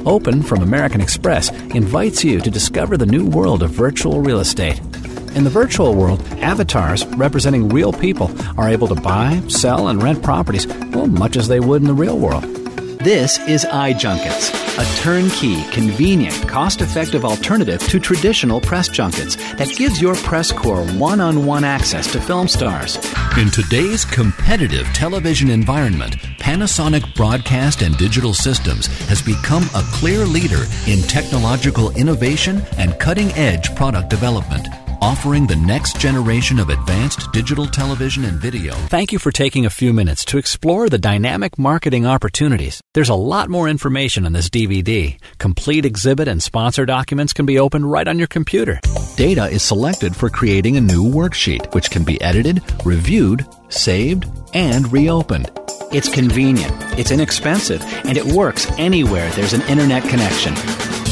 Open from American Express invites you to discover the new world of virtual real estate. In the virtual world, avatars representing real people are able to buy, sell, and rent properties, well, much as they would in the real world. This is iJunkets, a turnkey, convenient, cost-effective alternative to traditional press junkets that gives your press corps one-on-one access to film stars. In today's competitive television environment, Panasonic Broadcast and Digital Systems has become a clear leader in technological innovation and cutting-edge product development, offering the next generation of advanced digital television and video. Thank you for taking a few minutes to explore the dynamic marketing opportunities. There's a lot more information on this DVD. Complete exhibit and sponsor documents can be opened right on your computer. Data is selected for creating a new worksheet, which can be edited, reviewed, saved, and reopened. It's convenient, it's inexpensive, and it works anywhere there's an internet connection.